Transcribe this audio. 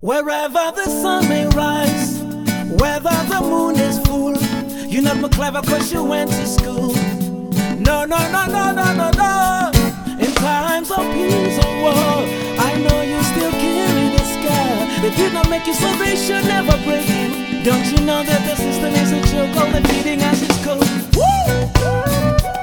Wherever the sun may rise, whether the moon is full, you're not more clever cause you went to school. No, no, no, no, no, no, no. In times of peace or war, I know you still carry the scar. They did not make you so they should never break it. Don't you know that the system is a joke, all the feeding as it's cold? Woo!